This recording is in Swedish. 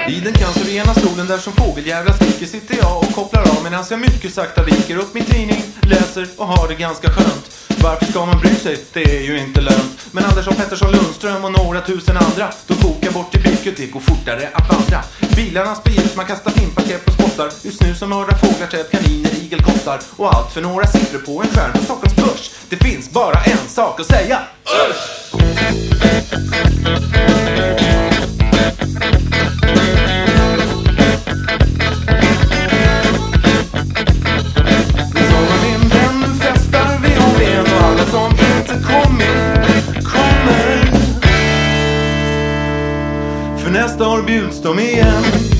I den cancerogena solen där som fågeljävlar skriker sitter jag och kopplar av medan jag mycket sakta viker upp min tidning, läser och har det ganska skönt. Varför ska man bry sig? Det är ju inte lönt. Men Andersson, Pettersson, Lundström och några tusen andra, de kokar bort i bygget, det går fortare att vandra. Bilarna sprids, man kastar fimpaket på spottar, just nu som mördar fåglar, träd, kaniner, igelkottar. Och allt för några siffror på en skärm på Stockholms börs. Det finns bara en sak att säga: Usch! För nästa år bjuds de igen.